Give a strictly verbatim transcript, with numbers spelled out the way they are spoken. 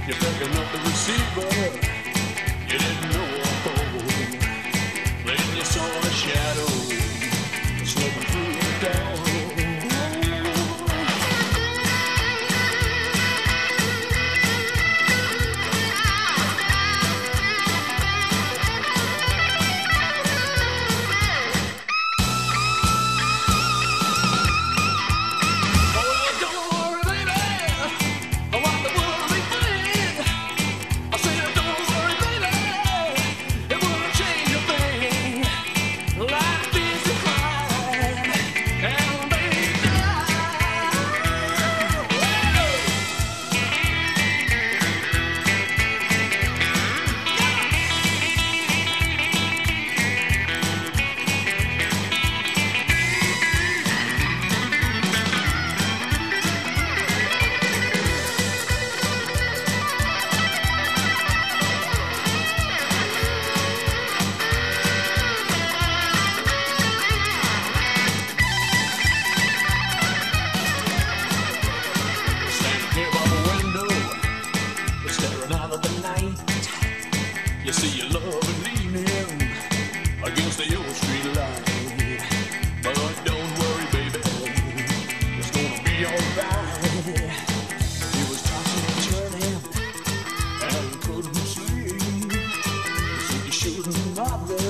You're picking up the receiver. You didn't know. Then you saw a shadow slipping through the door. You see your love leaning against the old street light. But don't worry, baby, it's gonna be alright. He was tossing and turning and couldn't sleep. You see, you shouldn't have